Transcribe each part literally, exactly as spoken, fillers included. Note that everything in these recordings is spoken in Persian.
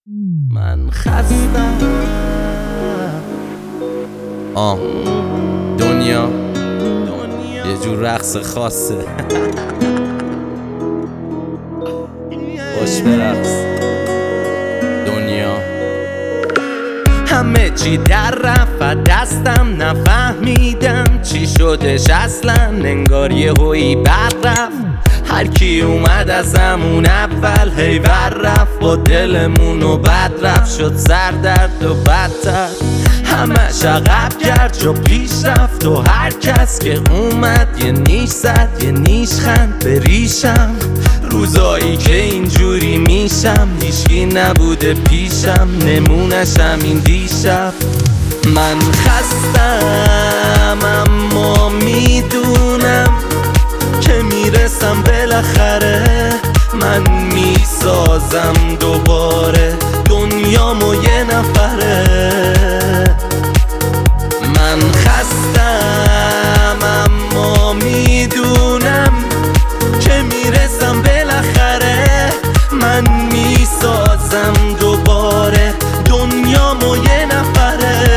من خستم. آه دنیا یه جور رقص خاصه. باش برقص دنیا. همه چی در رفت دستم، نفهمیدم چی شدش اصلا، انگار یه هویی بر رفت. هر کی اومد از همون اول هی ور رفت، با دلمونو بد رفت، شد سردرد و بدتر. همش عقب کرد جا پیش رفت و هر کس که اومد یه نیش زد یه نیش خند به ریشم. روزایی که اینجوری میشم هیچکی نبوده پیشم، نمونشم این دیشب. من خستم اما میدونم که میرسم بالاخره، من میسازم دوباره دنیامو یه نفره. من خستم اما میدونم که میرسم بالاخره، من میسازم دوباره دنیامو یه نفره.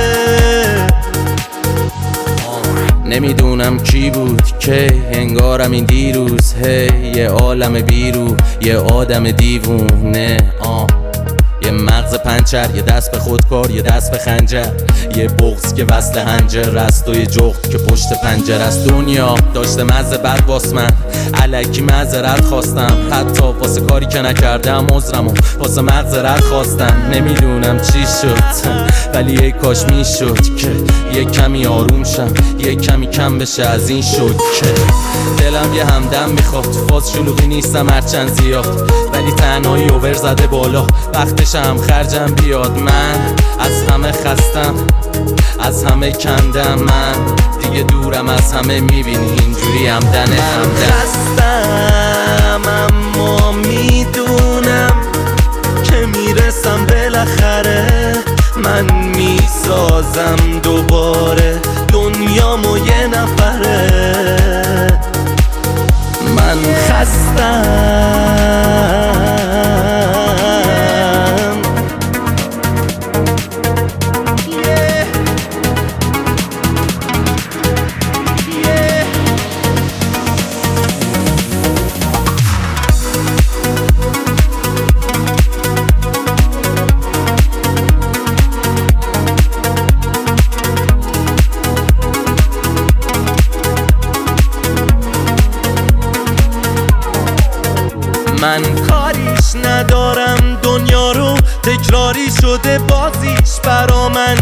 نمیدونم کی بود که انگارم این دیروز، هی یه عالم بیرو یه آدم دیوونه. آه یه مغز پنچر، یه دست به خودکار، یه دست به خنجر، یه بغض که وصل هنجر است و یه جغد که پشت پنجر است. دنیا داشته مزه بر واس من الکی معذرت خواستم، حتی واسه کاری که نکردم عذرمو واسه مغزرت خواستم. نمیدونم چی شد ولی یه کاش میشد که یه کمی آروم شم، یه کمی کم بشه از این شد که دلم یه همدم میخواد. فاز شلوغی نیستم هرچند زیاد، ولی تنهایی اوور زده بالا، وقتش هم خرجم بیاد. من از همه خستم، از همه کندم، من دیگه دورم از همه، میبینی اینجوری همدن همدن. خستم اما میدونم که میرسم بالاخره، من میسازم دوباره دنیامو یه نفره. من خستم من کاریش ندارم، دنیا رو تکراری شده بازیش برا من.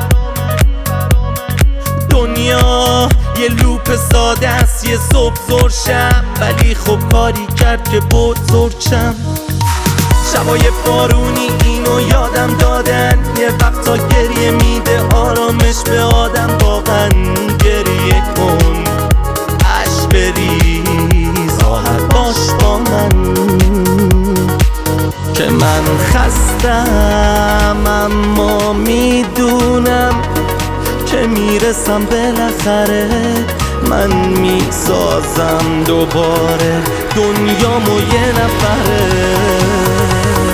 دنیا یه لوپ ساده است، یه صبح زور شب، ولی خب کاری کرد که بزرگشم. شبای بارونی اینو یادم دادن، یه وقتا گریه میده آرامش به آدم. واقعا گریه کن عشق بریز، راحت باش با من که من خستم اما میدونم که میرسم بالاخره، من میسازم دوباره دنیامو یه نفره.